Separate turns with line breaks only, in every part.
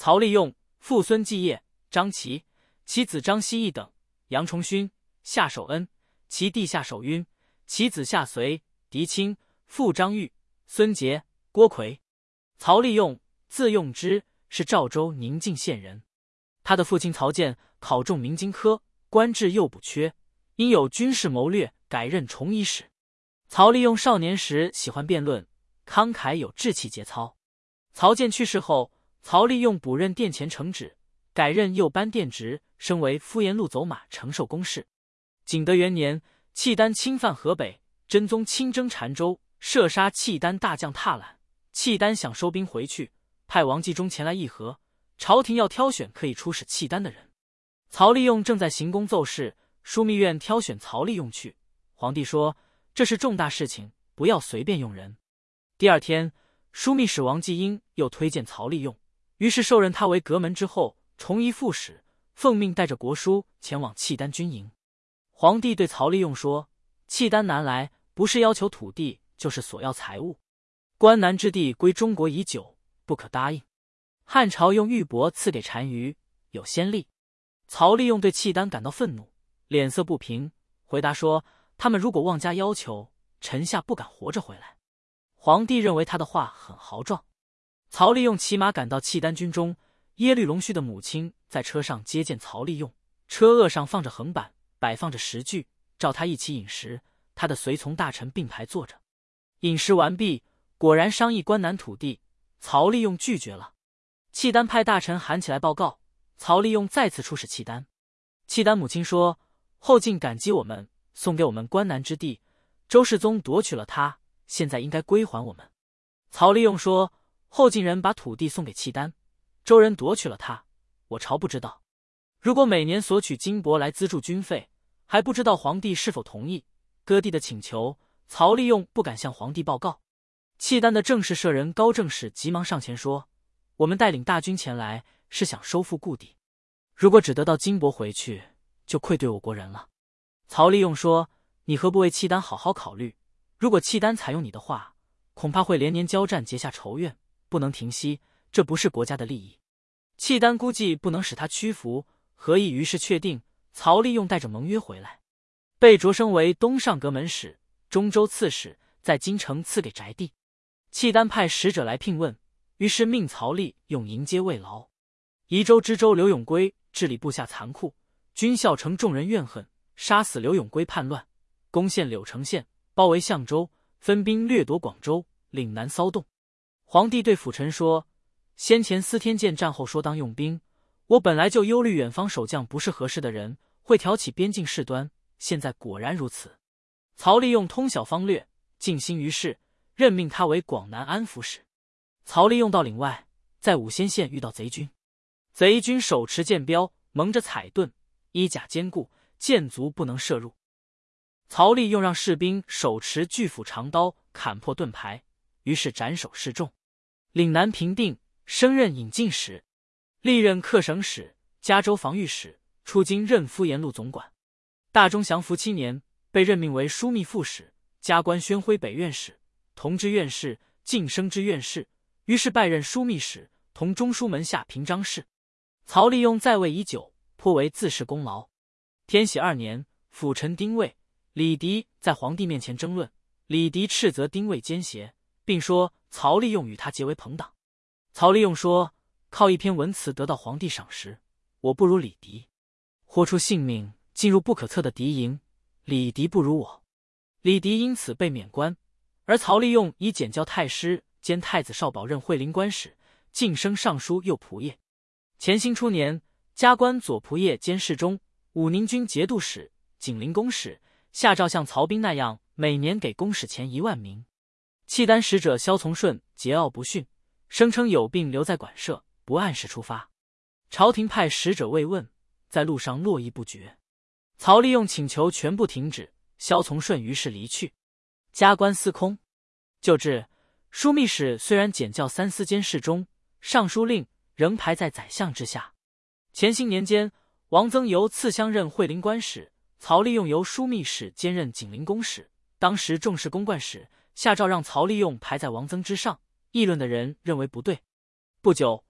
曹利用、父孙继业、张齐，其子张希义等；杨崇勋、夏守恩，其弟夏守晕，其子夏随、狄青，父张玉、孙杰、郭奎。曹利用，字用之，是赵州宁晋县人。他的父亲曹建考中明经科，官至右补缺，因有军事谋略，改任崇仪使。曹利用少年时喜欢辩论，慷慨有志气节操。曹建去世后，曹利用补任殿前承旨，改任右班殿职，升为敷延路走马承寿公事。景德元年，契丹侵犯河北，真宗亲征澶州，射杀契丹大将踏懒。契丹想收兵回去，派王继忠前来议和，朝廷要挑选可以出使契丹的人。曹利用正在行宫奏事，枢密院挑选曹利用去。皇帝说这是重大事情，不要随便用人。第二天，枢密使王继英又推荐曹利用，于是授任他为阁门之后，崇仪副使，奉命带着国书前往契丹军营。皇帝对曹利用说，契丹南来，不是要求土地，就是索要财物。关南之地归中国已久，不可答应。汉朝用玉帛赐给单于，有先例。曹利用对契丹感到愤怒，脸色不平，回答说，他们如果妄加要求，臣下不敢活着回来。皇帝认为他的话很豪壮。曹利用骑马赶到契丹军中，耶律隆绪的母亲在车上接见曹利用，车轭上放着横板，摆放着食具，召他一起饮食。他的随从大臣并排坐着。饮食完毕，果然商议关南土地，曹利用拒绝了。契丹派大臣喊起来报告，曹利用再次出使契丹。契丹母亲说，后晋感激我们，送给我们关南之地，周世宗夺取了他，现在应该归还我们。曹利用说，后晋人把土地送给契丹，周人夺取了他，我朝不知道。如果每年索取金帛来资助军费，还不知道皇帝是否同意。割地的请求，曹利用不敢向皇帝报告。契丹的正式舍人高正使急忙上前说，我们带领大军前来，是想收复故地，如果只得到金帛回去，就愧对我国人了。曹利用说，你何不为契丹好好考虑？如果契丹采用你的话，恐怕会连年交战，结下仇怨，不能停息，这不是国家的利益。契丹估计不能使他屈服，何意？于是确定，曹利用带着盟约回来，被擢升为东上阁门使、中州刺史，在京城赐给宅地。契丹派使者来聘问，于是命曹利用迎接慰劳。宜州知州刘永圭治理部下残酷，军校城众人怨恨，杀死刘永圭叛乱，攻陷柳城县，包围象州，分兵掠夺广州、岭南骚动。皇帝对辅臣说，先前司天监战后说当用兵，我本来就忧虑远方守将不是合适的人，会挑起边境事端，现在果然如此。曹利用通晓方略，尽心于事，任命他为广南安抚使。曹利用到岭外，在武仙县遇到贼军，贼军手持剑镖，蒙着彩盾，衣甲坚固，箭足不能射入。曹利用让士兵手持巨斧长刀砍破盾牌，于是斩首示众。岭南平定，升任引进使，历任客省使、嘉州防御使，出京任敷延路总管。大中祥符7年，被任命为枢密副使，加官宣徽北院使、同知院士、晋升之院士，于是拜任枢密使，同中书门下平章事。曹利用在位已久，颇为自恃功劳。天禧2年，辅臣丁谓、李迪在皇帝面前争论，李迪斥责丁谓奸邪，并说曹利用与他结为朋党。曹利用说，靠一篇文辞得到皇帝赏识，我不如李迪，豁出性命进入不可测的敌营，李迪不如我。李迪因此被免官，而曹利用以检校太师兼太子少保任惠陵官使，晋升尚书右仆射。乾兴初年，加官左仆射兼侍中、武宁军节度使、景陵公使，下诏像曹彬那样，每年给公使钱1万名。契丹使者萧从顺桀骜不驯，声称有病留在馆舍，不按时出发。朝廷派使者慰问，在路上络绎不绝。曹利用请求全部停止，萧从顺于是离去。加官司空，就制枢密使虽然检校3司兼侍中、尚书令，仍排在宰相之下。乾兴年间，王曾由次相任惠陵官使，曹利用由枢密使兼任景陵公使。当时重视公冠使，下诏让曹利用排在王曾之上，议论的人认为不对。不久，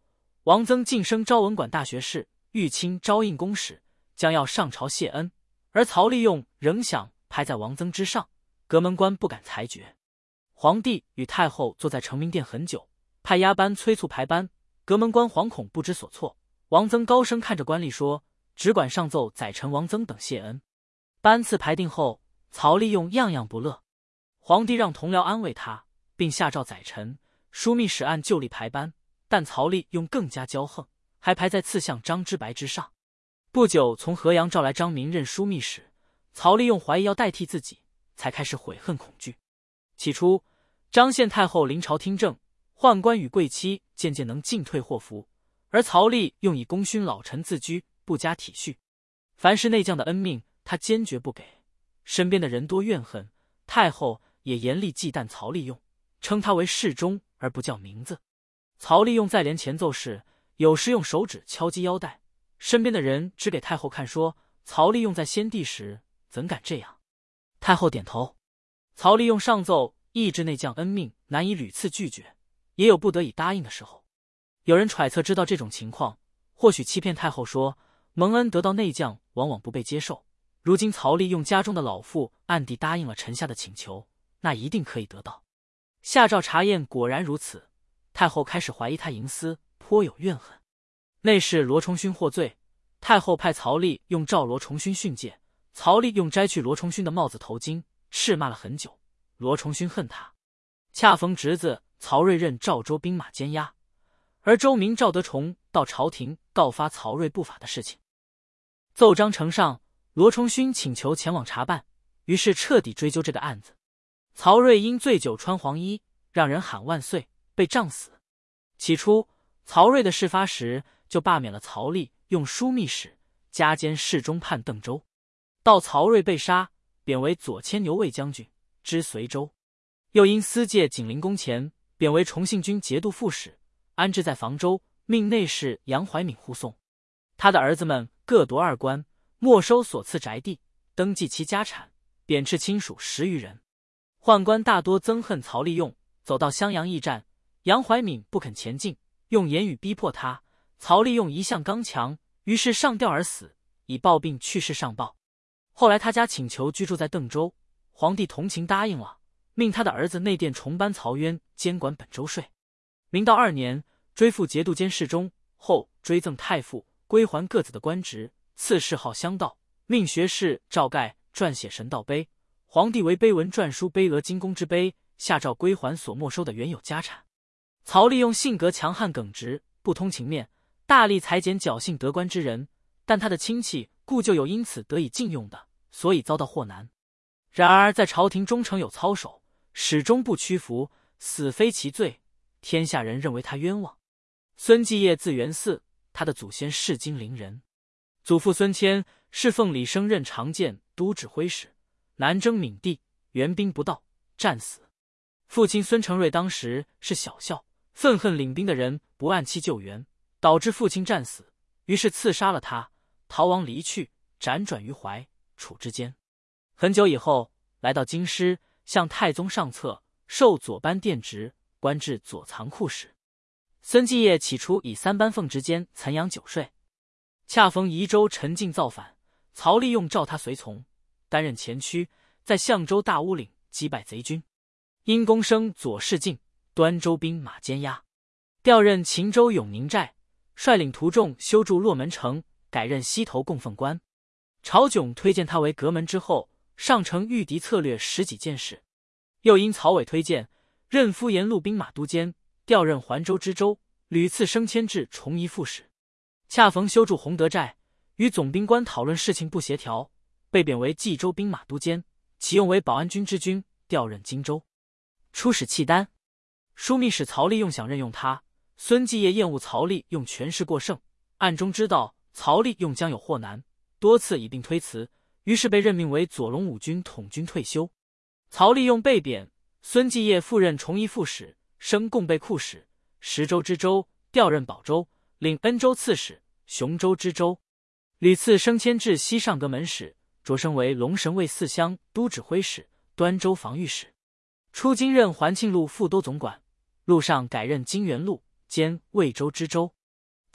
王曾晋升昭文馆大学士，御钦昭应公使，将要上朝谢恩，而曹利用仍想排在王曾之上，阁门官不敢裁决。皇帝与太后坐在承明殿很久，派押班催促排班，阁门官惶恐不知所措。王曾高声看着官吏说：“只管上奏宰臣王曾等谢恩。”班次排定后，曹利用样样不乐。皇帝让同僚安慰他，并下诏宰臣。枢密使按旧例排班，但曹利用更加骄横，还排在次相张之白之上。不久，从河阳召来张民任枢密使，曹利用怀疑要代替自己，才开始悔恨恐惧。起初，张献太后临朝听政，宦官与贵戚渐渐能进退祸福，而曹利用以功勋老臣自居，不加体恤。凡是内将的恩命，他坚决不给，身边的人多怨恨，太后也严厉忌惮曹利用，称他为侍中而不叫名字。曹利用在帘前奏事，有时用手指敲击腰带，身边的人只给太后看，说曹利用在先帝时怎敢这样。太后点头。曹利用上奏抑制内将恩命，难以屡次拒绝，也有不得已答应的时候。有人揣测知道这种情况，或许欺骗太后说蒙恩得到内将往往不被接受，如今曹利用家中的老妇暗地答应了臣下的请求，那一定可以得到。下诏查验果然如此，太后开始怀疑他营私，颇有怨恨。内侍罗崇勋获罪，太后派曹利用召罗崇勋训诫，曹利用摘去罗崇勋的帽子头巾，斥骂了很久。罗崇勋恨他，恰逢侄子曹睿任赵州兵马监押，而周明赵德崇到朝廷告发曹睿不法的事情。奏章呈上，罗崇勋请求前往查办，于是彻底追究这个案子。曹睿因醉酒穿黄衣，让人喊万岁，被杖死。起初，曹睿的事发时就罢免了曹利用枢密使，加兼侍中判邓州。到曹睿被杀，贬为左牵牛卫将军，知随州。又因私借景陵公钱，贬为崇信军节度副使，安置在房州，命内侍杨怀敏护送。他的儿子们各夺2官，没收所赐宅地，登记其家产，贬斥亲属10余人。宦官大多憎恨曹利用，走到襄阳驿站，杨怀敏不肯前进，用言语逼迫他。曹利用一向刚强，于是上吊而死，以暴病去世上报。后来他家请求居住在邓州，皇帝同情答应了，命他的儿子内殿重班曹渊监管本州税。明道2年，追复节度监侍中，后追赠太傅，归还各自的官职，赐谥号襄道，命学士赵盖撰写神道碑。皇帝为碑文篆书碑额金公之碑，下诏归还所没收的原有家产。曹利用性格强悍耿直，不通情面，大力裁减侥幸得官之人，但他的亲戚故就有因此得以禁用的，所以遭到祸难。然而在朝廷忠诚有操守，始终不屈服，死非其罪，天下人认为他冤枉。孙继业字元嗣，他的祖先是金陵人，祖父孙谦是奉李升任长剑都指挥使，南征闽地，援兵不到，战死。父亲孙承瑞当时是小校，愤恨领兵的人不按期救援，导致父亲战死，于是刺杀了他，逃亡离去，辗转于淮、楚之间。很久以后，来到京师，向太宗上策，授左班殿职，官至左藏库使。孙继业起初以3班奉职兼岑阳9税，恰逢宜州陈进造反，曹利用召他随从，担任前驱，在象州大乌岭击败贼军。因功升左侍进，端州兵马监押，调任秦州永宁寨，率领徒众修筑洛门城，改任西头供奉官。曹炯推荐他为阁门之后，上承御敌策略10几件事。又因曹伟推荐，任敷延路兵马都监，调任环州知州，屡次升迁至崇仪副使。恰逢修筑洪德寨，与总兵官讨论事情不协调，被贬为冀州兵马都监，启用为保安军之军，调任荆州。出使契丹，枢密使曹利用想任用他，孙继业厌恶曹利用权势过剩，暗中知道曹利用将有祸难，多次以病推辞，于是被任命为左龙武军统军退休。曹利用被贬，孙继业复任崇仪副使，升贡备库使，石州知州，调任保州，领恩州刺史，雄州知州，屡次升迁至西上阁门使，擢升为龙神卫4乡都指挥使、端州防御使。出京任环庆路副都总管，路上改任金元路兼魏州知州。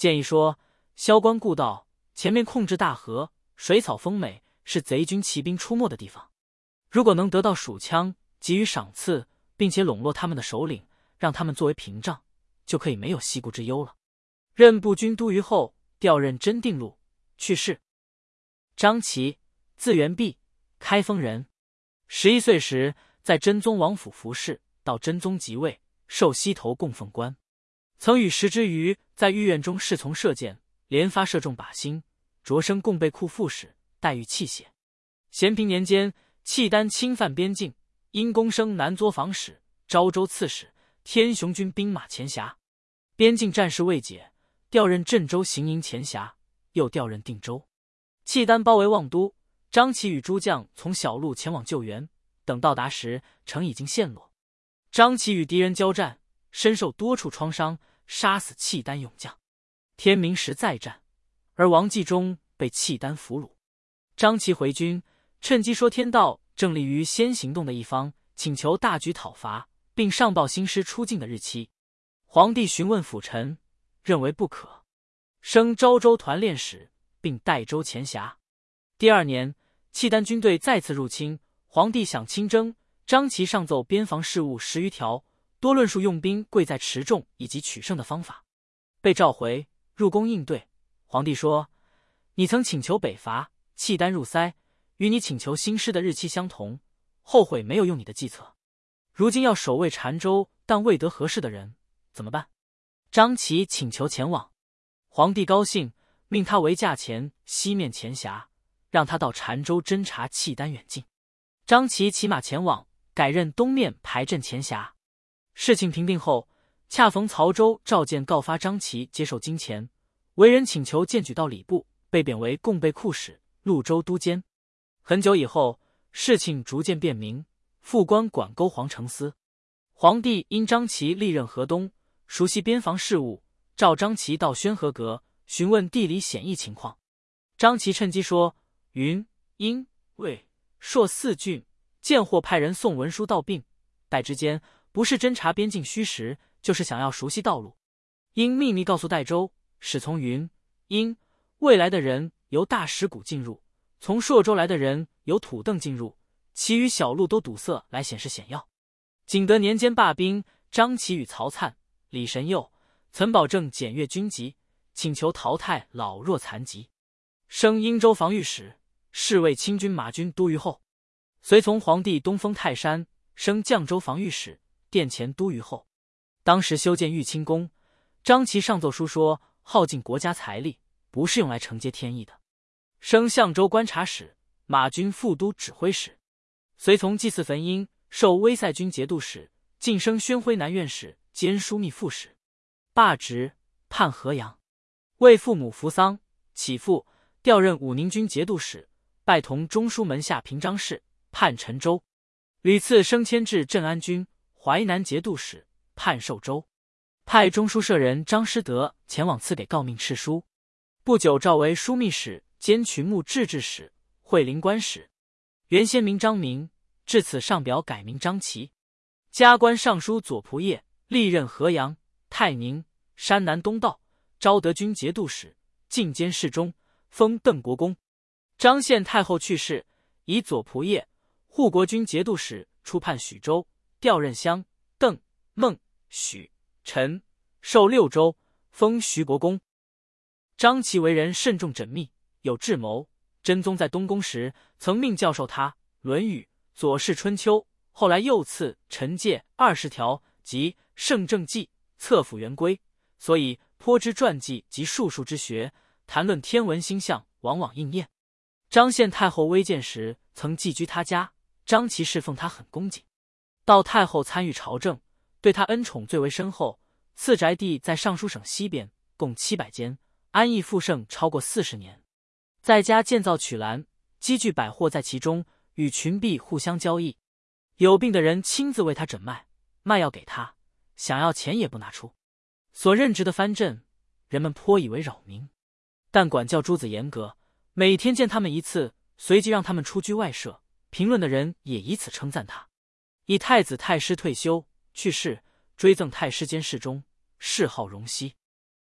建议说：萧关故道前面控制大河，水草丰美，是贼军骑兵出没的地方。如果能得到蜀枪，给予赏赐，并且笼络他们的首领，让他们作为屏障，就可以没有西顾之忧了。任步军都虞后，调任真定路，去世。张齐，字元弼，开封人。11岁时，在真宗王府服侍，到真宗即位，授西头供奉官。曾与石之瑜在御苑中侍从射箭，连发射中靶心，擢升供备库副使，待遇器械。咸平年间，契丹侵犯边境，因功升南作坊使、昭州刺史、天雄军兵马前辖。边境战事未解，调任镇州行营前辖，又调任定州。契丹包围望都，张齐与诸将从小路前往救援，等到达时，城已经陷落。张齐与敌人交战，身受多处创伤，杀死契丹勇将。天明时再战，而王继忠被契丹俘虏。张齐回军，趁机说天道正立于先行动的一方，请求大举讨伐，并上报新师出境的日期。皇帝询问辅臣，认为不可，升昭州团练使，并代州前辖。第2年，契丹军队再次入侵，皇帝想亲征，张齐上奏边防事务10余条，多论述用兵贵在持重以及取胜的方法。被召回，入宫应对。皇帝说：你曾请求北伐，契丹入塞，与你请求新师的日期相同，后悔没有用你的计策。如今要守卫澶州，但未得合适的人，怎么办？张齐请求前往，皇帝高兴，命他为驾前西面前辖，让他到澶州侦察契丹远近。张齐骑马前往，改任东面排阵前辖。事情平定后，恰逢曹州召见告发张齐接受金钱，为人请求荐举到礼部，被贬为供备库使、潞州都监。很久以后，事情逐渐变明，副官管沟皇城司。皇帝因张齐历任河东，熟悉边防事务，召张齐到宣和阁询问地理险易情况。张齐趁机说：云、殷、魏、朔4郡见或派人送文书到并，代之间不是侦察边境虚实，就是想要熟悉道路。应秘密告诉代州，使从云、殷、魏来的人由大石谷进入，从朔州来的人由土邓进入，其余小路都堵塞，来显示险要。景德年间罢兵，张齐与曹粲、李神佑曾保证检阅军籍，请求淘汰老弱残疾，升殷州防御使，侍卫清军马军都虞候。随从皇帝东封泰山，升绛州防御使，殿前都虞候。当时修建玉清宫，张齐上奏书说，耗尽国家财力，不是用来承接天意的。升相州观察使，马军副都指挥使。随从祭祀坟茗，授威塞军节度使，晋升宣徽南院使兼枢密副使。罢职，判河阳。为父母扶丧，起复，调任武宁军节度使，拜同中书门下平章事，判陈州。屡次升迁至镇安军、淮南节度使，判寿州。派中书舍人张师德前往赐给诰命敕书。不久召为枢密使兼群牧制置使、会灵官使。原先名张明，至此上表改名张齐。加官尚书左仆射，历任河阳、泰宁、山南东道、昭德军节度使，进监侍中，封邓国公。张献太后去世，以左仆射、护国军节度使出判许州，调任襄、邓、孟、许、陈，授6州，封徐国公。张齐为人慎重缜密，有智谋。真宗在东宫时，曾命教授他《论语》《左氏春秋》，后来又赐陈介20条及《圣正纪》，册府元规，所以颇知传记及术数之学，谈论天文星象，往往应验。张献太后微贱时，曾寄居他家，张齐侍奉他很恭敬。到太后参与朝政，对他恩宠最为深厚，赐宅地在尚书省西边，共700间，安逸富盛超过40年。在家建造曲栏，积聚百货在其中，与群婢互相交易。有病的人亲自为他诊脉，卖药给他，想要钱也不拿出。所任职的藩镇，人们颇以为扰民，但管教诸子严格，每天见他们1次，随即让他们出居外舍。评论的人也以此称赞他。以太子太师退休去世，追赠太师兼侍中，谥号荣熙。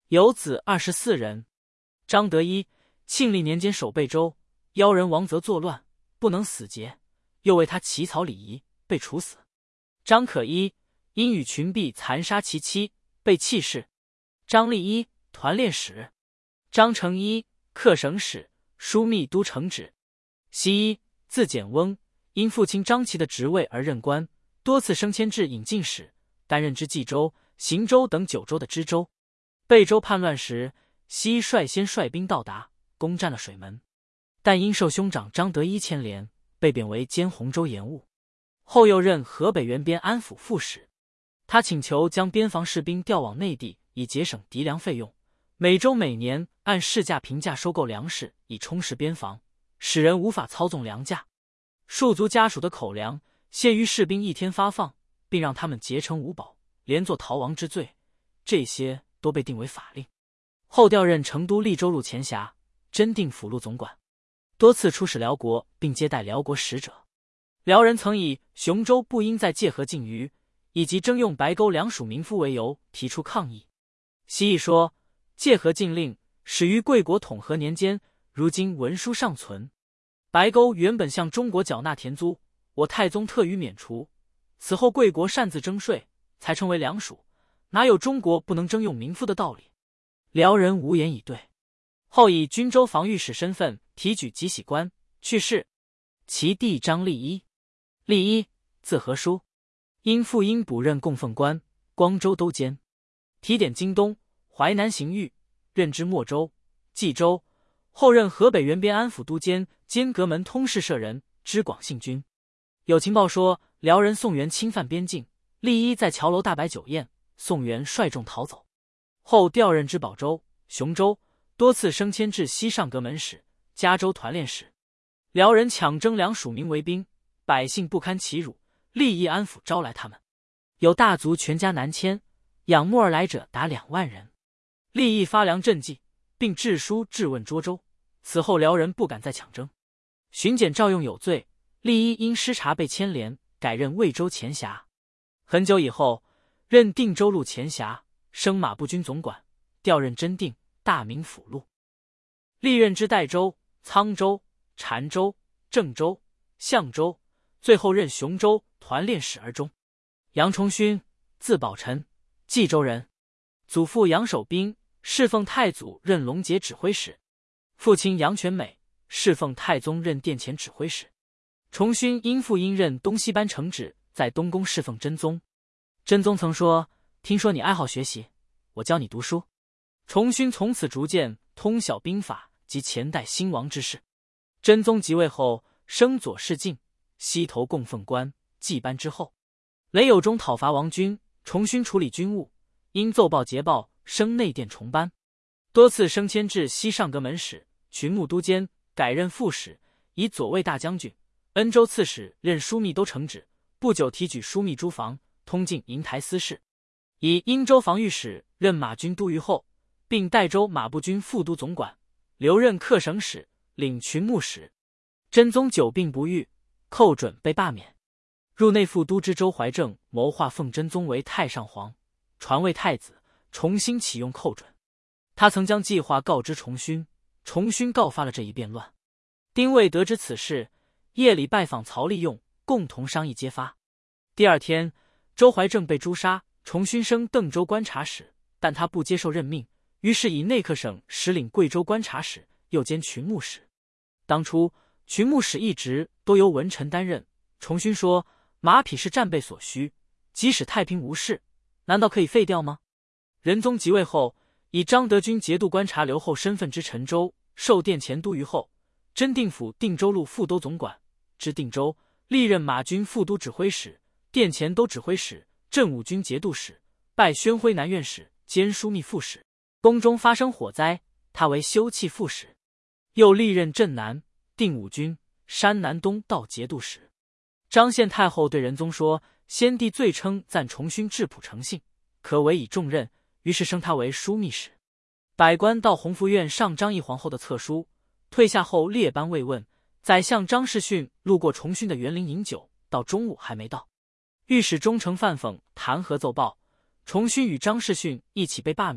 有子24人。张德一，庆历年间守贝州，妖人王则作乱，不能死节，又为他起草礼仪，被处死。张可一，因与群婢残杀其妻，被弃市。张立一，团练使。张成一，客省使、枢密都承旨。习一，字简翁，因父亲张琦的职位而任官，多次升迁至引进使，担任知冀州、邢州等9州的知州。贝州叛乱时，习一率先率兵到达，攻占了水门，但因受兄长张德一牵连，被贬为兼洪州盐务，后又任河北原边安抚副使。他请求将边防士兵调往内地，以节省敌粮费用。每州每年按市价平价收购粮食，以充实边防，使人无法操纵粮价。戍卒家属的口粮限于士兵1天发放，并让他们结成5保，连坐逃亡之罪，这些都被定为法令。后调任成都利州路前辖、真定府路总管，多次出使辽国，并接待辽国使者。辽人曾以雄州不应在界河禁渔，以及征用白沟2属民夫为由提出抗议。习义说，界河禁令始于贵国统和年间，如今文书尚存。白沟原本向中国缴纳田租，我太宗特予免除，此后贵国擅自征税，才成为2属，哪有中国不能征用民夫的道理？辽人无言以对。后以军州防御使身份提举吉喜官，去世。其弟张立一，立一，字和书，因父因补任供奉官，光州都监，提点京东、淮南刑狱，任知莫州、冀州，后任河北原边安抚都监兼阁门通事舍人，知广信军。有情报说辽人宋元侵犯边境，立一在桥楼大摆酒宴，宋元率众逃走。后调任知宝州、雄州，多次升迁至西上阁门使、嘉州团练使。辽人抢征2属民为兵，百姓不堪其辱，立一安抚招来他们。有大族全家南迁，仰慕而来者达2万人。立一发粮赈济，并致书质问涿州。此后辽人不敢再抢征。巡检赵用有罪，立一因失察被牵连，改任魏州前辖。很久以后，任定州路前辖，升马步军总管，调任真定、大名府路。历任知代州、沧州、澶州、郑州、象州，最后任雄州团练使而终。杨崇勋，字宝臣，冀州人，祖父杨守彬，侍奉太祖任龙节指挥使，父亲杨全美，侍奉太宗任殿前指挥使。崇勋因父因任东西班承旨，在东宫侍奉真宗。真宗曾说，听说你爱好学习，我教你读书。崇勋从此逐渐通晓兵法及前代兴亡之事。真宗即位后，升左侍进，西头供奉官，祭班之后。雷有忠讨伐王军，崇勋处理军务，因奏报捷报，升内殿重班，多次升迁至西上阁门使、群牧都监，改任副使，以左卫大将军、恩州刺史任枢密都承旨。不久提举枢密诸防，通进瀛台司事，以殷州防御使任马军都虞候，并代州马步军副都总管，留任客省使，领群牧使。真宗久病不愈，寇准被罢免。入内副都知周怀正谋划奉真宗为太上皇，传位太子，重新启用寇准。他曾将计划告知崇勋，崇勋告发了这一变乱。丁未得知此事，夜里拜访曹利用，共同商议揭发。第2天，周怀正被诛杀，崇勋升邓州观察使，但他不接受任命，于是以内客省使领贵州观察使，又兼群牧使。当初群牧使一职多由文臣担任，崇勋说马匹是战备所需，即使太平无事，难道可以废掉吗？仁宗即位后，以张德军节度观察留后身份知陈州，授殿前都虞候，真定府定州路副都总管，知定州，历任马军副都指挥使、殿前都指挥使、镇武军节度使，拜宣徽南院使兼枢密副使。宫中发生火灾，他为修葺副使，又历任镇南、定武军、山南东道节度使。张献太后对仁宗说，先帝最称赞崇勋质朴诚信，可委以重任，于是升他为枢密使。百官到弘福院上张义皇后的册书，退下后列班慰问。宰相张士训路过崇勋的园林饮酒，到中午还没到。御史中丞范讽弹劾奏报，崇勋与张士训一起被罢免，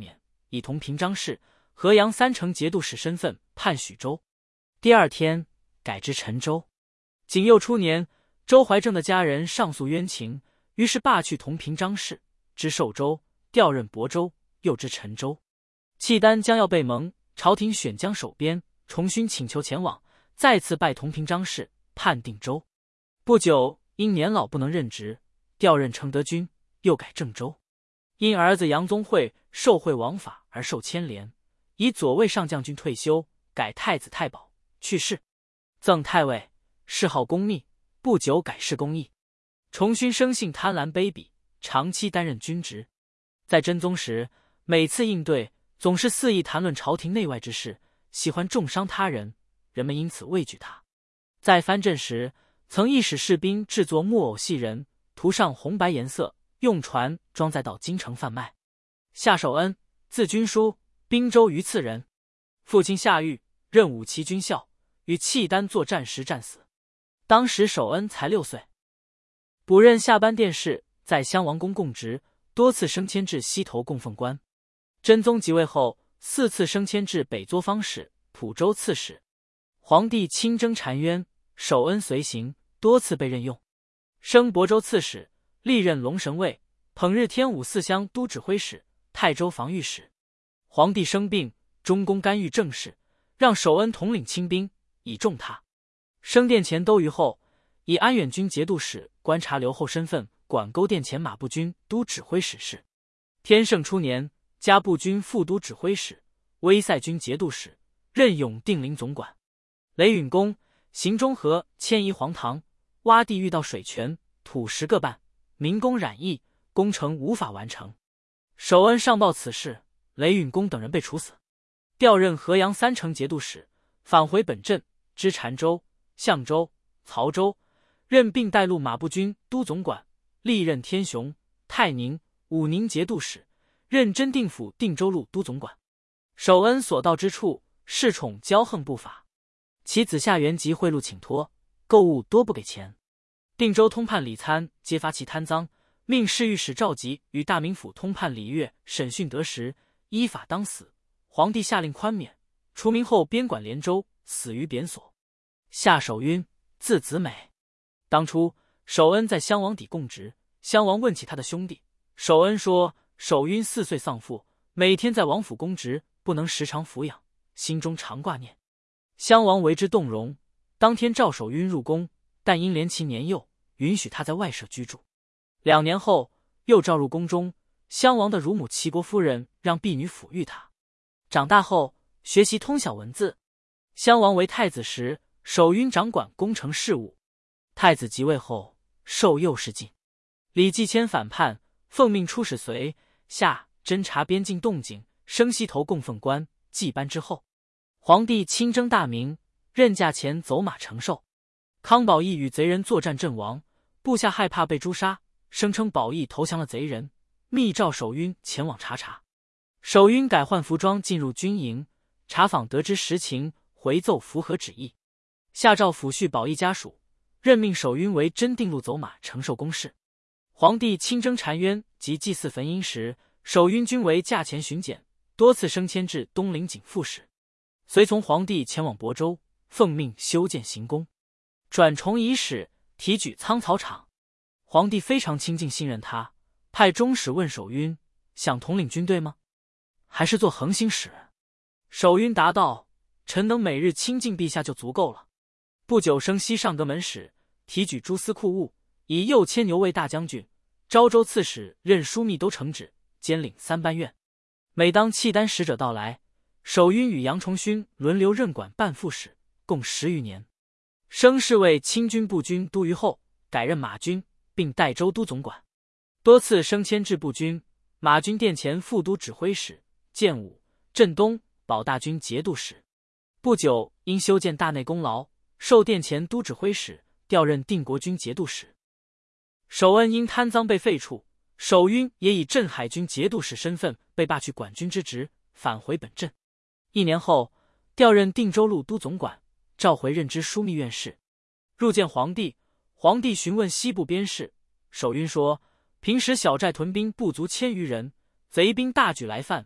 以同平章事、河阳3城节度使身份判许州。第二天改知陈州。景佑初年，周怀正的家人上诉冤情，于是罢去同平章事，知寿州，调任亳州，又知陈州。契丹将要被蒙，朝廷选将守边，重勋请求前往，再次拜同平章事，判定州。不久，因年老不能任职，调任承德军，又改郑州。因儿子杨宗惠受贿枉法而受牵连，以左卫上将军退休，改太子太保，去世。赠太尉，谥号公密，不久改谥公义。重勋生性贪婪卑鄙，长期担任军职。在真宗时，每次应对总是肆意谈论朝廷内外之事，喜欢重伤他人，人们因此畏惧他。在藩镇时，曾意使士兵制作木偶戏人，涂上红白颜色，用船装载到京城贩卖。夏守恩，字君书，滨州榆次人，父亲夏玉任武骑军校，与契丹作战时战死。当时守恩才6岁。补任下班殿试，在襄王宫供职，多次升迁至西头供奉官。真宗即位后，4次升迁至北作坊使、蒲州刺史。皇帝亲征澶渊，守恩随行，多次被任用。升亳州刺史，历任龙神尉，捧日天武4乡都指挥使、泰州防御使。皇帝生病，中宫干预政事，让守恩统领清兵，以重他。升殿前都虞后，以安远军节度使、观察留后身份管沟殿前马步军都指挥使事。天圣初年，加步军副都指挥使、威塞军节度使，任永定陵总管。雷允公行中和迁移黄塘，洼地遇到水泉，土石各半，民工染疫，工程无法完成。守恩上报此事，雷允公等人被处死。调任河阳3城节度使，返回本镇，知澶州、象州、曹州，任并带路马步军都总管，历任天雄、泰宁、武宁节度使，任真定府定州路都总管。守恩所到之处，恃宠骄横不法。其子夏元吉贿赂请托，购物多不给钱。定州通判李参揭发其贪赃，命侍御史赵吉与大名府通判李岳审讯得实，依法当死。皇帝下令宽免，除名后边管连州，死于贬所。夏守晕，字子美。当初守恩在襄王邸供职，襄王问起他的兄弟，守恩说守晕4岁丧父，每天在王府供职，不能时常抚养，心中常挂念。襄王为之动容，当天召守晕入宫，但因怜其年幼，允许他在外舍居住。2年后，又召入宫中，襄王的乳母齐国夫人让婢女抚育他。长大后，学习通晓文字。襄王为太子时，守晕掌管宫城事务。太子即位后，授右侍进。李继迁反叛，奉命出使隋、夏，侦察边境动静，升西头供奉官，祭班之后。皇帝亲征大明，任驾前走马承寿。康保义与贼人作战阵亡，部下害怕被诛杀，声称保义投降了贼人，密诏守晕前往查。守晕改换服装进入军营，查访得知实情，回奏符合旨意。下诏抚恤保义家属，任命守晕为真定路走马承寿公事。皇帝亲征澶渊及祭祀坟茔时，守晕均为驾前巡检，多次升迁至东陵警副使。随从皇帝前往亳州，奉命修建行宫，转崇仪使，提举仓草场。皇帝非常亲近信任他，派中使问守晕，想统领军队吗？还是做横行使？守晕答道：臣能每日亲近陛下就足够了。不久升西上阁门使，提举诸司库务，以右牵牛卫大将军、昭州刺史任枢密都承旨，兼领3班院。每当契丹使者到来，守晕与杨崇勋轮流任管半副使，共10余年。升侍卫亲军步军都虞后，改任马军，并代州都总管，多次升迁至步军、马军殿前副都指挥使、建武、镇东、保大军节度使。不久因修建大内功劳，授殿前都指挥使，调任定国军节度使。守恩因贪赃被废黜，守晕也以镇海军节度使身份被罢去管军之职，返回本镇。1年后，调任定州路都总管，召回任知枢密院事。入见皇帝，皇帝询问西部边事，守晕说：平时小寨屯兵不足1000余人，贼兵大举来犯，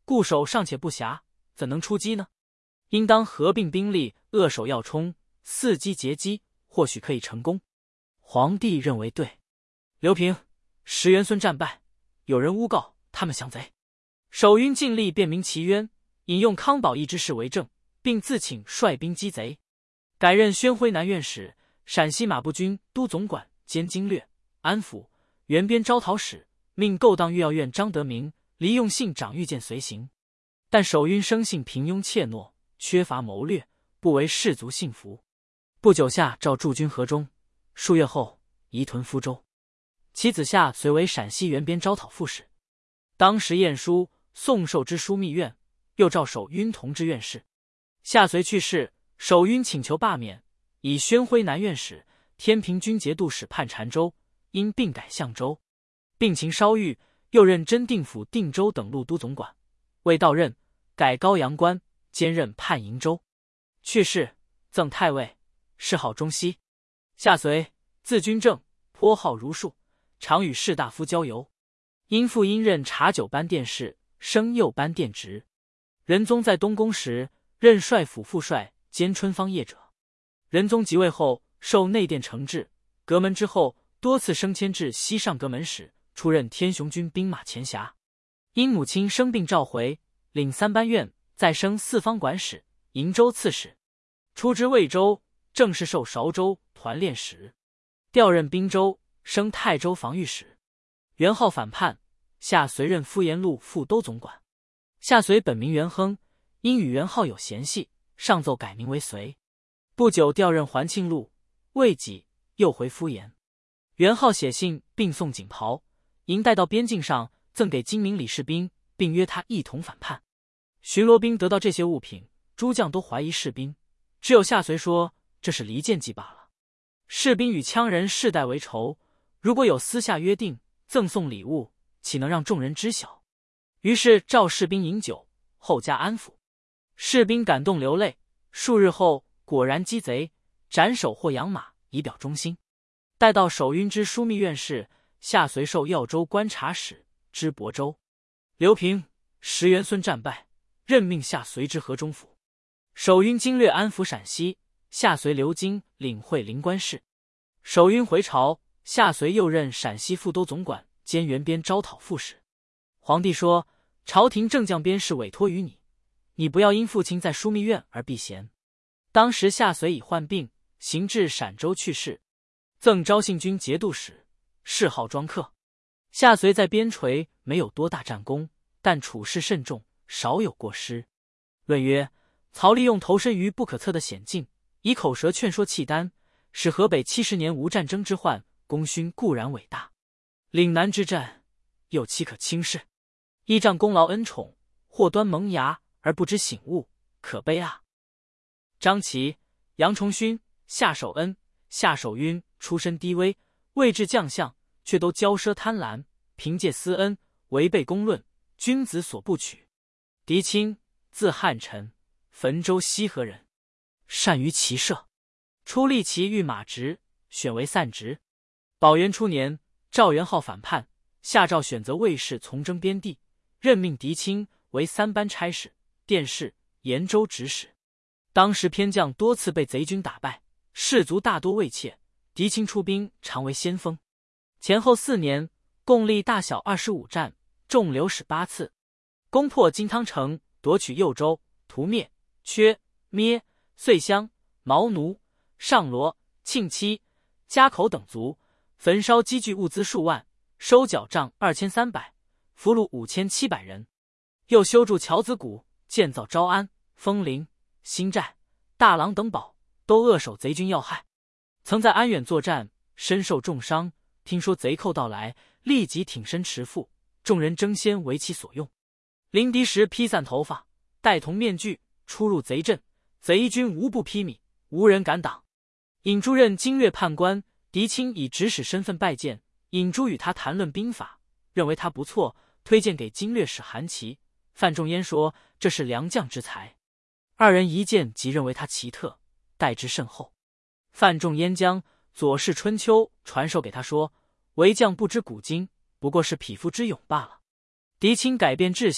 固守尚且不暇，怎能出击呢？应当合并兵力，扼守要冲，伺机截击，或许可以成功。皇帝认为对。刘平、石元孙战败，有人诬告他们降贼。守军尽力辨明其冤，引用康保义之事为证，并自请率兵击贼。改任宣徽南院使、陕西马步军都总管兼经略、安抚、原边招讨使，命勾当御药院张德明、黎用信长御剑随行。但守军生性平庸怯懦，缺乏谋略，不为士卒信服。不久下诏驻军河中，数月后移屯福州。其子夏遂为陕西原边招讨副使。当时晏殊、宋寿之枢密院，又召守军同知院事。夏遂去世，守军请求罢免，以宣徽南院使、天平军节度使判澶州，因并改相州。病情稍愈，又任真定府定州等路都总管。未到任，改高阳官，兼任判瀛州。去世，赠太尉，谥号中熙。夏遂，字君正，颇好儒术，常与士大夫交游。因父因任茶酒班殿试，升右班殿职。仁宗在东宫时，任帅府副帅兼春方驿者。仁宗即位后，受内殿承制，阁门之后，多次升迁至西上阁门使，出任天雄军兵马前辖。因母亲生病召回，领3班院，再升四方馆使、瀛州刺史。出知魏州，正式授韶州团练使，调任滨州，升泰州防御使。元昊反叛，夏遂任敷延路副都总管。夏遂本名元亨，因与元昊有嫌隙，上奏改名为遂。不久调任环庆路，未几又回敷延。元昊写信并送锦袍，迎带到边境上，赠给精明李士兵，并约他一同反叛。巡逻兵得到这些物品，诸将都怀疑士兵，只有夏遂说这是离间计罢了。士兵与羌人世代为仇，如果有私下约定，赠送礼物，岂能让众人知晓？于是召士兵饮酒，后加安抚。士兵感动流泪，数日后果然击贼，斩首或养马，以表忠心。待到守军之枢密院事，夏遂授耀州观察使，知亳州。刘平、石元孙战败，任命夏遂之河中府。守军经略安抚陕西，夏遂留京领会灵官事。守军回朝，夏遂又任陕西副都总管兼原边招讨副使。皇帝说，朝廷正将边事委托于你，你不要因父亲在枢密院而避嫌。当时夏遂已患病，行至陕州去世，赠昭信军节度使，谥号庄克。夏遂在边陲没有多大战功，但处事慎重，少有过失。论曰，曹利用投身于不可测的险境，以口舌劝说契丹，使河北70年无战争之患，功勋固然伟大，岭南之战又岂可轻视？依仗功劳恩宠，祸端萌芽而不知醒悟，可悲啊！张齐、杨崇勋、夏守恩、夏守晕出身低微，位至将相，却都骄奢贪婪，凭借私恩，违背公论，君子所不取。狄青，字汉臣，汾州西河人，善于骑射，初历骑御马职，选为散职。宝元初年，赵元昊反叛，夏诏选择卫士从征边地，任命狄青为3班差事、殿试、延州指使。当时偏将多次被贼军打败，士卒大多畏怯，狄青出兵常为先锋。前后4年，共立大小25战，中流矢8次，攻破金汤城，夺取右州，屠灭缺、咩、遂乡、毛奴、上罗、庆期、家口等族，焚烧积聚物资数万，收缴账2300，俘虏5700人。又修筑乔子谷，建造招安、丰陵、新寨、大郎等堡，都扼守贼军要害。曾在安远作战，身受重伤，听说贼寇到来，立即挺身持赴，众人争先为其所用。临敌时披散头发，戴铜面具，出入贼阵，贼军无不披靡，无人敢挡。尹洙任经略判官，狄青以指使身份拜见，尹洙与他谈论兵法，认为他不错，推荐给经略使韩琦。范仲淹说这是良将之才，二人一见即认为他奇特，待之甚厚。范仲淹将《左氏春秋》传授给他说，为将不知古今，不过是匹夫之勇罢了。狄青改变志向，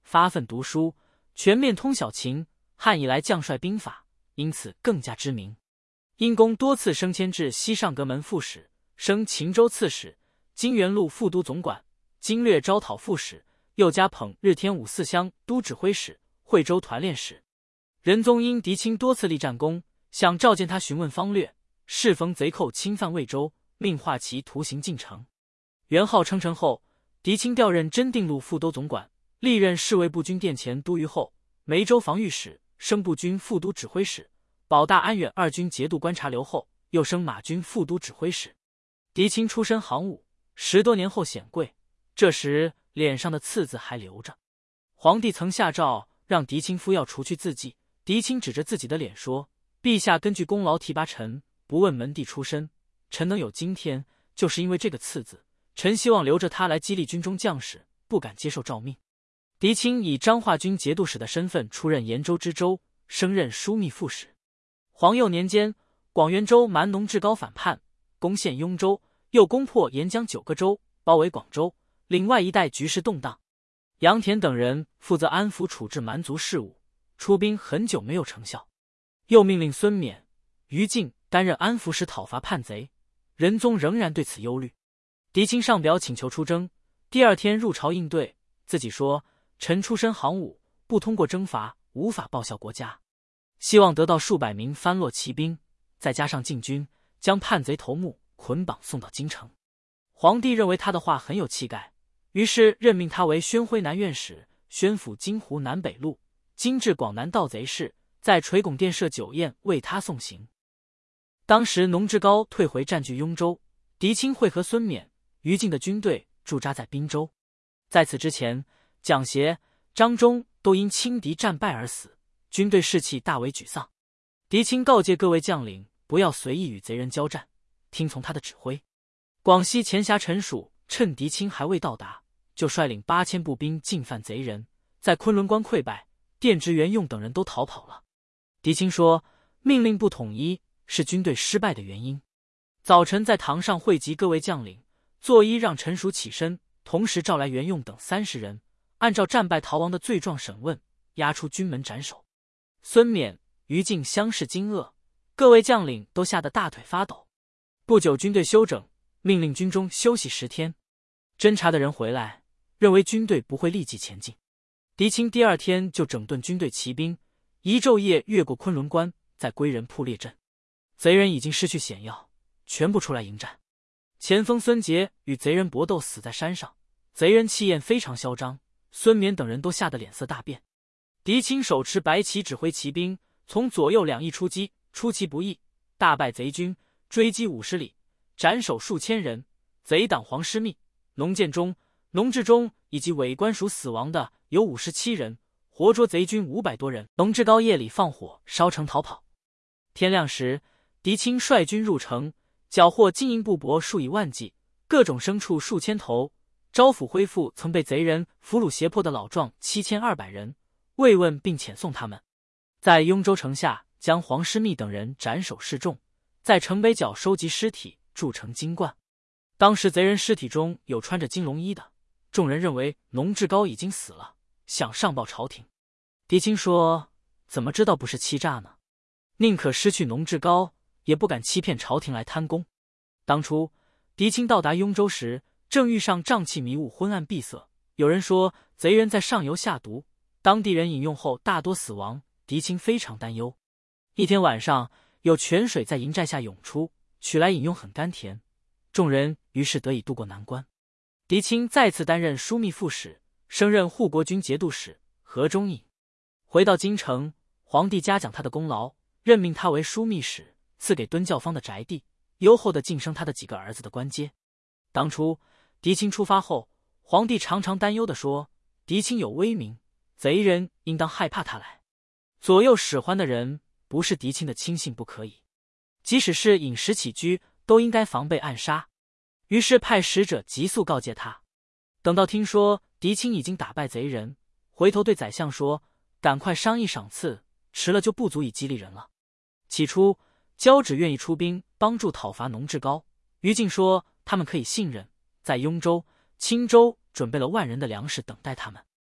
发奋读书，全面通晓秦汉以来将帅兵法，因此更加知名。因公多次升迁至西上阁门副使，升秦州刺史、金元路副都总管、经略招讨副使，又加捧日天武四乡都指挥使、惠州团练使。仁宗因狄青多次立战功，想召见他询问方略，适逢贼寇侵犯魏州，命画其图行进城。元昊称臣后，狄青调任真定路副都总管，历任侍卫步军殿前都虞候、梅州防御使，升步军副都指挥使，保大安远二军节度观察留后，又升马军副都指挥使。狄青出身行伍，10多年后显贵，这时脸上的刺字还留着。皇帝曾下诏让狄青敷药除去字迹，狄青指着自己的脸说：“陛下根据功劳提拔臣，不问门第出身，臣能有今天，就是因为这个刺字。臣希望留着他来激励军中将士，不敢接受诏命。”狄青以彰化军节度使的身份出任延州知州，升任枢密副使。皇佑年间，广元州蛮农志高反叛，攻陷雍州，又攻破沿江9个州，包围广州，岭外一带局势动荡。杨田等人负责安抚处置蛮族事务，出兵很久没有成效，又命令孙冕、于禁担任安抚使讨伐叛贼。仁宗仍然对此忧虑。狄青上表请求出征，第2天入朝应对，自己说：“臣出身行伍，不通过征伐，无法报效国家，希望得到数百名番落骑兵，再加上禁军，将叛贼头目捆绑送到京城。”皇帝认为他的话很有气概，于是任命他为宣徽南院使，宣抚京湖南北路，经治广南盗贼事，在垂拱殿设酒宴为他送行。当时农志高退回占据雍州，狄青会合孙冕、于禁的军队驻扎在滨州。在此之前，蒋协、张忠都因轻敌战败而死，军队士气大为沮丧。狄青告诫各位将领不要随意与贼人交战，听从他的指挥。广西前辖陈属趁狄青还未到达，就率领8000步兵进犯贼人，在昆仑关溃败，电直元用等人都逃跑了。狄青说，命令不统一是军队失败的原因。早晨在堂上汇集各位将领，作揖让陈属起身，同时召来元用等30人，按照战败逃亡的罪状审问，押出军门斩首。孙冕、于禁相视惊愕，各位将领都吓得大腿发抖。不久军队休整，命令军中休息10天。侦察的人回来，认为军队不会立即前进。狄青第2天就整顿军队骑兵，一昼夜越过昆仑关，在归仁铺列阵。贼人已经失去险要，全部出来迎战。前锋孙杰与贼人搏斗，死在山上。贼人气焰非常嚣张，孙冕等人都吓得脸色大变。狄青手持白旗指挥骑兵，从左右两翼出击，出其不意，大败贼军，追击50里，斩首数千人。贼党黄师密、农建中、农志忠以及伪官属死亡的有57人，活捉贼军500多人。农志高夜里放火烧城逃跑。天亮时，狄青率军入城，缴获金银布帛数以万计，各种牲畜数千头。招抚恢复曾被贼人俘虏胁迫的老壮7200人，慰问并遣送他们。在雍州城下将黄师密等人斩首示众，在城北角收集尸体，筑成金冠。当时贼人尸体中有穿着金龙衣的，众人认为农志高已经死了，想上报朝廷。狄青说：“怎么知道不是欺诈呢？宁可失去农志高，也不敢欺骗朝廷来贪功。”当初狄青到达雍州时，正遇上瘴气迷雾，昏暗闭塞。有人说贼人在上游下毒，当地人饮用后大多死亡，狄青非常担忧。一天晚上，有泉水在营寨下涌出，取来饮用很甘甜，众人于是得以渡过难关。狄青再次担任枢密副使，升任护国军节度使、河中尹。回到京城，皇帝嘉奖他的功劳，任命他为枢密使，赐给敦教坊的宅地，优厚的晋升他的几个儿子的官阶。当初狄青出发后，皇帝常常担忧地说，狄青有威名，贼人应当害怕他来。左右使唤的人不是狄青的亲信不可以，即使是饮食起居都应该防备暗杀。于是派使者急速告诫他。等到听说狄青已经打败贼人，回头对宰相说，赶快商议赏赐，迟了就不足以激励人了。起初交趾愿意出兵帮助讨伐农志高，于禁说他们可以信任，在雍州、青州准备了10000人的粮食等待他们。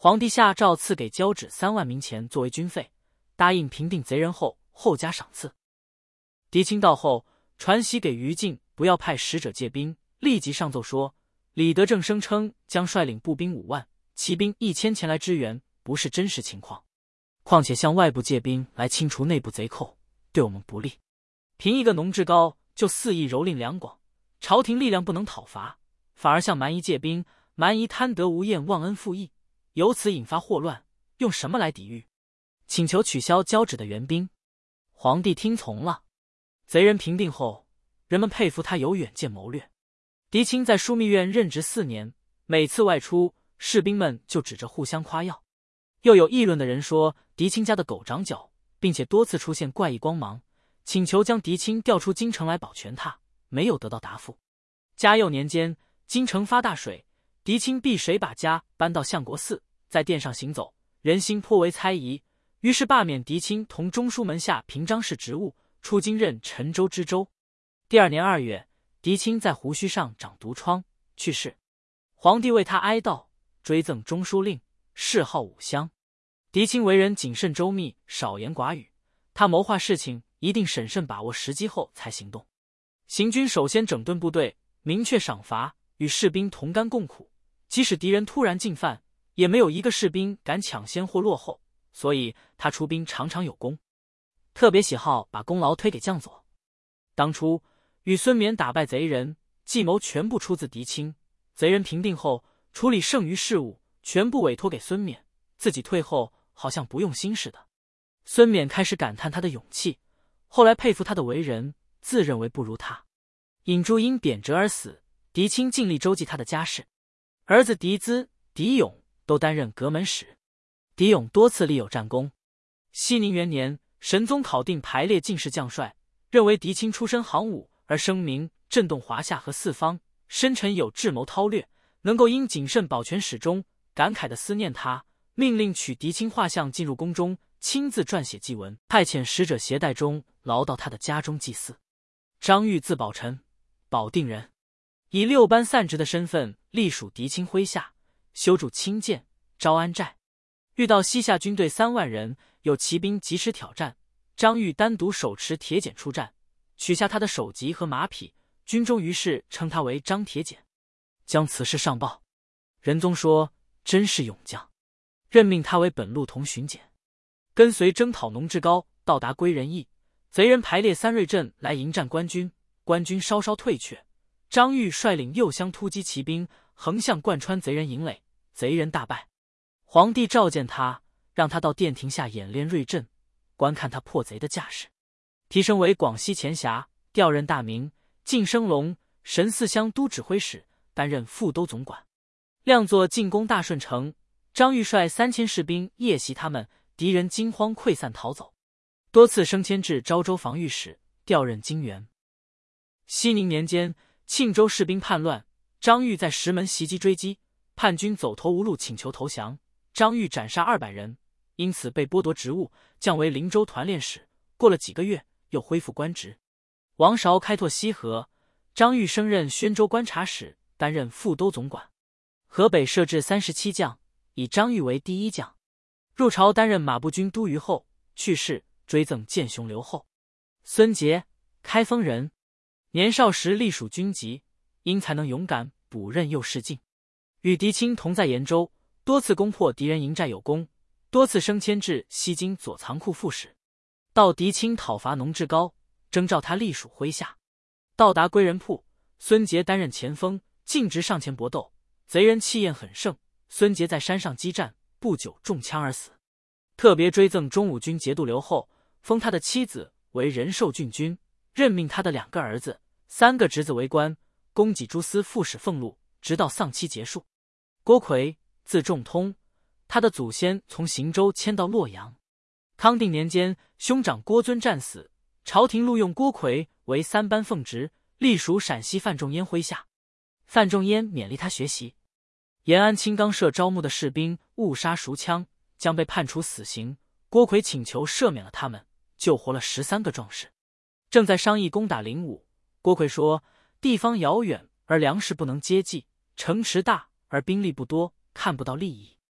皇帝下诏赐给交趾3万名钱作为军费，答应平定贼人后加赏赐。狄青到后，传檄给于禁，不要派使者借兵，立即上奏说，李德正声称将率领步兵5万、骑兵1000前来支援，不是真实情况。况且向外部借兵来清除内部贼寇，对我们不利。凭一个农志高就肆意蹂躏两广，朝廷力量不能讨伐，反而向蛮夷借兵，蛮夷贪得无厌，忘恩负义，由此引发祸乱，用什么来抵御？请求取消交趾的援兵。皇帝听从了。贼人平定后，人们佩服他有远见谋略。狄青在枢密院任职4年，每次外出，士兵们就指着互相夸耀。又有议论的人说狄青家的狗长脚，并且多次出现怪异光芒，请求将狄青调出京城来保全他，没有得到答复。嘉佑年间，京城发大水，狄青避水把家搬到相国寺，在殿上行走，人心颇为猜疑，于是罢免狄青同中书门下平章事职务，出京任陈州知州。第2年2月，狄青在胡须上长毒疮，去世。皇帝为他哀悼，追赠中书令，谥号武襄。狄青为人谨慎周密，少言寡语，他谋划事情一定审慎把握时机后才行动。行军首先整顿部队，明确赏罚，与士兵同甘共苦，即使敌人突然进犯，也没有一个士兵敢抢先或落后，所以他出兵常常有功。特别喜好把功劳推给将佐。当初与孙冕打败贼人，计谋全部出自狄青。贼人平定后，处理剩余事务全部委托给孙冕，自己退后，好像不用心似的。孙冕开始感叹他的勇气，后来佩服他的为人，自认为不如他。尹柱因贬谪而死，狄青尽力周济他的家事。儿子狄资、狄勇都担任阁门使。狄勇多次立有战功。熙宁元年，神宗考定排列进士将帅，认为狄青出身行伍，而声名震动华夏和四方，深沉有智谋韬略，能够因谨慎保全始终，感慨地思念他，命令取狄青画像进入宫中，亲自撰写祭文，派遣使者携带中劳到他的家中祭祀。张玉字宝臣，保定人，以6班散职的身份隶属狄青麾下，修筑清涧、招安寨。遇到西夏军队3万人，有骑兵及时挑战，张玉单独手持铁锏出战，取下他的首级和马匹，军中于是称他为张铁锏，将此事上报。仁宗说真是勇将，任命他为本路同巡检。跟随征讨农志高到达归仁驿，贼人排列三瑞阵来迎战官军，官军稍稍退却，张玉率领右厢突击骑兵横向贯穿贼人营垒，贼人大败。皇帝召见他，让他到殿庭下演练瑞阵，观看他破贼的架势。提升为广西前辖，调任大名，晋升龙神四乡都指挥使，担任副都总管。亮作进攻大顺城，张玉率3000士兵夜袭他们，敌人惊慌溃散逃走，多次升迁至昭州防御使，调任荆原。熙宁年间，庆州士兵叛乱，张玉在石门袭击追击，叛军走投无路，请求投降。张玉斩杀200人，因此被剥夺职务，降为灵州团练使。过了几个月，又恢复官职。王韶开拓西河，张玉升任宣州观察使，担任副都总管。河北设置37将，以张玉为第1将。入朝担任马步军都虞候，去世，追赠建雄留后。孙杰，开封人，年少时隶属军籍，因才能勇敢，补任右侍进。与狄青同在延州，多次攻破敌人营寨有功，多次升迁至西京左藏库副使。到狄青讨伐农志高，征召他隶属麾下。到达归仁铺，孙杰担任前锋，径直上前搏斗，贼人气焰很盛，孙杰在山上激战，不久中枪而死。特别追赠中武军节度留后，封他的妻子为仁寿郡君，任命他的2个儿子、3个侄子为官，供给诸司副使俸禄，直到丧期结束。郭奎，字仲通，他的祖先从行州迁到洛阳。康定年间，兄长郭遵战死，朝廷录用郭奎为3班奉职，隶属陕西范仲淹麾下。范仲淹勉励他学习。延安青冈社招募的士兵误杀熟枪，将被判处死刑，郭奎请求赦免了他们，救活了13个壮士。正在商议攻打灵武，郭奎说地方遥远而粮食不能接济，城池大而兵力不多，看不到利益。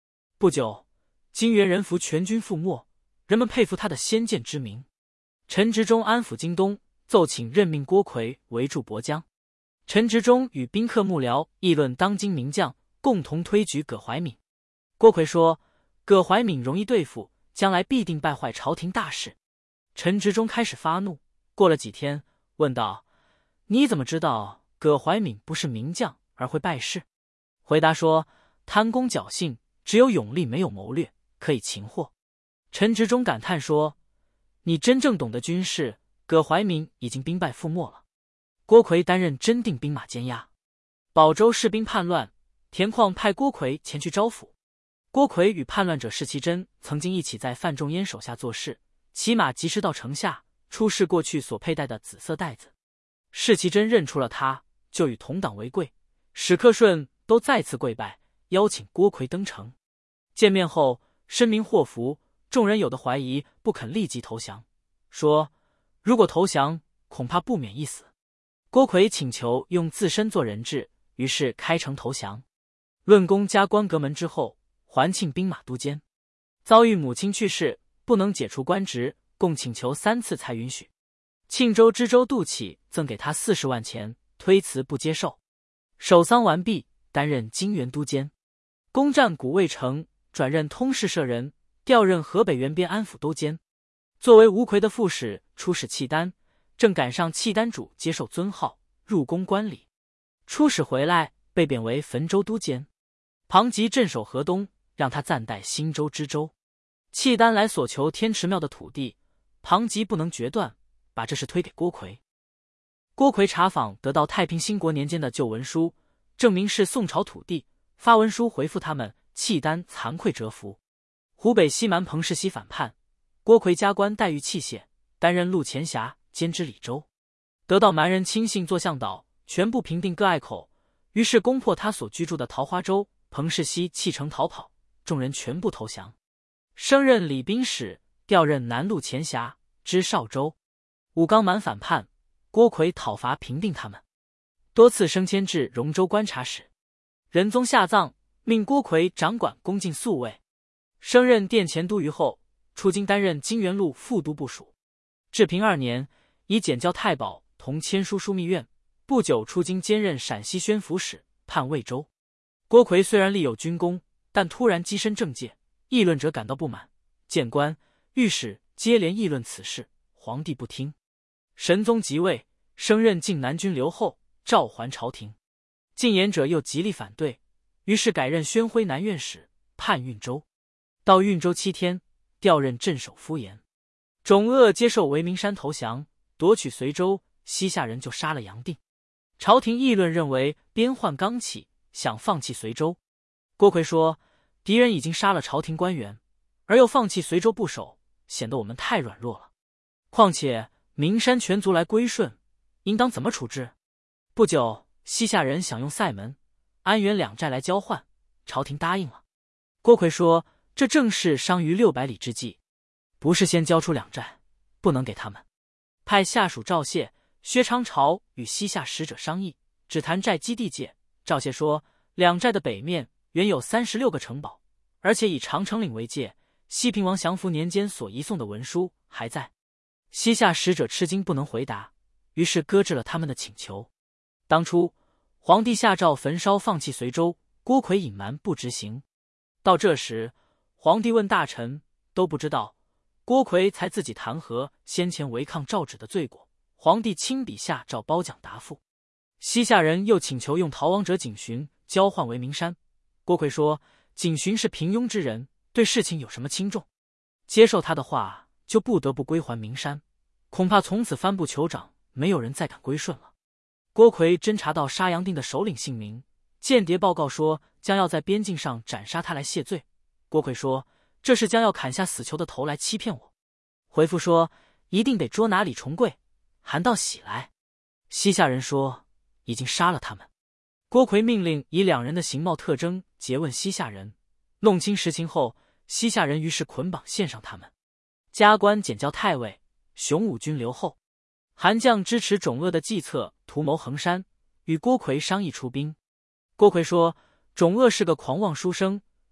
不久，金元人俘全军覆没，人们佩服他的先见之明。陈执中安抚京东，奏请任命郭奎为驻亳江。陈执中与宾客幕僚议论当今名将，共同推举葛怀敏。郭奎说：“葛怀敏容易对付，将来必定败坏朝廷大事。”陈执中开始发怒，过了几天，问道：“你怎么知道葛怀敏不是名将而会败事？”回答说：“贪功侥幸，只有勇力没有谋略，可以擒获。”陈执中感叹说：“你真正懂得军事，葛怀敏已经兵败覆没了。”郭奎担任真定兵马监押。保州士兵叛乱，田况派郭奎前去招抚。郭奎与叛乱者释其真曾经一起在范仲淹手下做事，骑马疾驰到城下，出示过去所佩戴的紫色带子。释其真认出了他，就与同党为贵。史克顺都再次跪拜，邀请郭奎登城。见面后，申明祸福，众人有的怀疑，不肯立即投降，说如果投降，恐怕不免一死。郭奎请求用自身做人质，于是开城投降。论功加官阁门之后，还庆兵马都监。遭遇母亲去世，不能解除官职，共请求3次才允许。庆州知州杜启赠给他40万钱，推辞不接受。守丧完毕，担任金元都监。攻占古渭城，转任通事舍人，调任河北原边安抚都监。作为吴奎的副使，出使契丹，正赶上契丹主接受尊号，入宫观礼。出使回来，被贬为汾州都监。庞吉镇守河东，让他暂代新州知州。契丹来所求天池庙的土地，庞吉不能决断，把这事推给郭奎。郭奎查访得到太平兴国年间的旧文书，证明是宋朝土地，发文书回复他们，契丹惭愧折服。湖北西蛮彭世熙反叛，郭奎加官待遇器械，担任陆前辖，兼知礼州。得到蛮人亲信做向导，全部平定各隘口，于是攻破他所居住的桃花州。彭世熙弃城逃跑，众人全部投降。升任礼宾使，调任南路前辖，知邵州。武冈蛮反叛，郭奎讨伐平定他们，多次升迁至荣州观察使。仁宗下葬，命郭奎掌管宫禁宿卫。升任殿前都虞后，出京担任金元路副都部署。治平2年，以检校太保同签书枢密院，不久出京兼任陕西宣抚使，判魏州。郭奎虽然立有军功，但突然跻身政界，议论者感到不满，谏官、御史接连议论此事，皇帝不听。神宗即位，升任晋南军留后，召还朝廷。进言者又极力反对，于是改任宣徽南院使，判运州。到运州7天，调任镇守敷延。种鄂接受韦明山投降，夺取随州，西夏人就杀了杨定。朝廷议论认为边患刚起，想放弃随州。郭奎说，敌人已经杀了朝廷官员，而又放弃随州不守，显得我们太软弱了。况且明山全族来归顺，应当怎么处置？不久，西夏人想用塞门、安远2寨来交换，朝廷答应了。郭奎说，这正是伤于600里之计，不是先交出2寨，不能给他们。派下属赵谢、薛昌朝与西夏使者商议，只谈寨基地界。赵谢说，2寨的北面原有36个城堡，而且以长城岭为界，西平王降服年间所移送的文书还在。西夏使者吃惊不能回答，于是搁置了他们的请求。当初皇帝下诏焚烧放弃随州，郭奎隐瞒不执行。到这时，皇帝问大臣，都不知道，郭奎才自己弹劾先前违抗诏旨的罪过，皇帝亲笔下诏褒奖答复。西夏人又请求用逃亡者景询交换为名山，郭奎说，景询是平庸之人，对事情有什么轻重？接受他的话，就不得不归还名山，恐怕从此帆布酋长，没有人再敢归顺了。郭奎侦查到杀杨定的首领姓名，间谍报告说将要在边境上斩杀他来谢罪。郭奎说，这是将要砍下死囚的头来欺骗我。回复说，一定得捉拿李重贵，韩道喜来。西夏人说，已经杀了他们。郭奎命令以2人的形貌特征诘问西夏人，弄清实情后，西夏人于是捆绑献上他们，加官检校太尉，雄武军留后。韩将支持种鄂的计策，图谋衡山，与郭奎商议出兵。郭奎说，种鄂是个狂妄书生，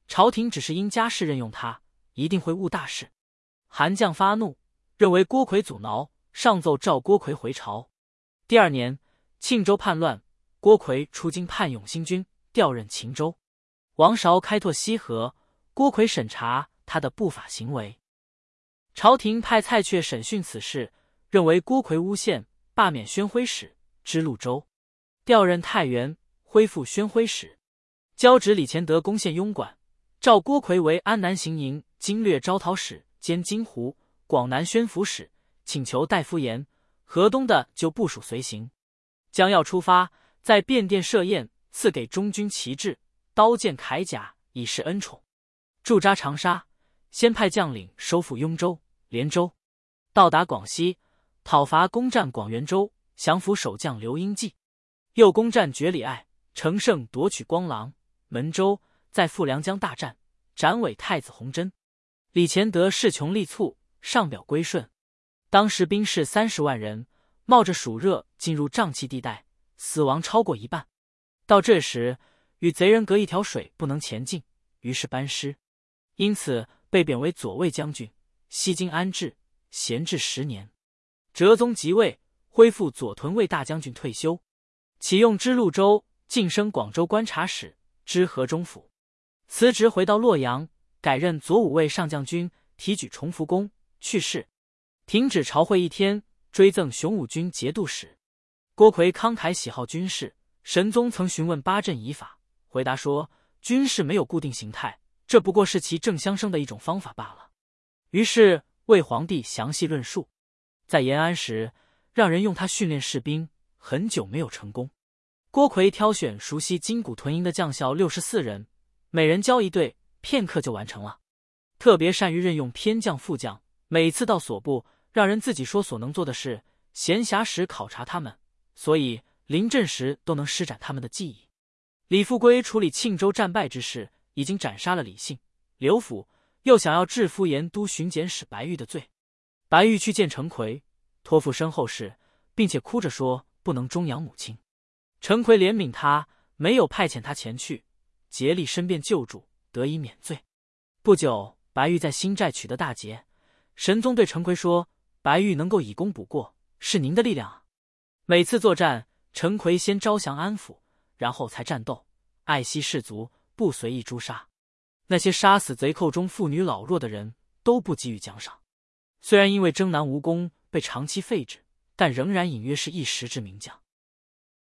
朝廷只是因家事任用他，一定会误大事。韩绛发怒，认为郭奎阻挠，上奏召郭奎回朝。第2年，庆州叛乱，郭奎出京叛永兴军，调任秦州。王韶开拓西河，郭奎审查他的不法行为。朝廷派蔡确审讯此事，认为郭奎诬陷，罢免宣徽使，知潞州，调任太原，恢复宣徽使。交趾李乾德攻陷庸管，召郭奎为安南行营经略招讨使兼金湖、广南宣抚使，请求大夫言，河东的就部署随行。将要出发，在便殿设宴，赐给中军旗帜、刀剑铠甲，以示恩宠。驻扎长沙，先派将领收复雍州、连州，到达广西，讨伐攻占广元州，降服守将刘英济，又攻占觉里隘，乘胜夺取光廊、门州，在富良江大战，斩尾太子弘真。李乾德势穷力促，上表归顺。当时兵士30万人，冒着暑热进入瘴气地带，死亡超过一半。到这时，与贼人隔一条水，不能前进，于是班师。因此被贬为左卫将军，西京安置，闲置10年。哲宗即位，恢复左屯卫大将军退休，启用知潞州，晋升广州观察使，知河中府。辞职回到洛阳，改任左武卫上将军，提举崇福公，去世。停止朝会1天，追赠雄武军节度使。郭奎慷慨喜好军事，神宗曾询问八阵仪法，回答说军事没有固定形态，这不过是其正相生的一种方法罢了。于是为皇帝详细论述。在延安时，让人用他训练士兵，很久没有成功。郭奎挑选熟悉金谷屯营的将校64人，每人教一队，片刻就完成了。特别善于任用偏将副将，每次到所部，让人自己说所能做的事，闲暇时考察他们，所以临阵时都能施展他们的技艺。李富归处理庆州战败之事，已经斩杀了李信、刘辅，又想要治敷延都巡检使白玉的罪。白玉去见陈奎，托付身后事，并且哭着说不能终养母亲。陈奎怜悯他，没有派遣他前去，竭力申辩救助，得以免罪。不久，白玉在新寨取得大捷，神宗对陈奎说，白玉能够以功补过，是您的力量啊。每次作战，陈奎先招降安抚，然后才战斗，爱惜士卒，不随意诛杀。那些杀死贼寇中妇女老弱的人，都不给予奖赏。虽然因为征南无功被长期废止，但仍然隐约是一时之名将。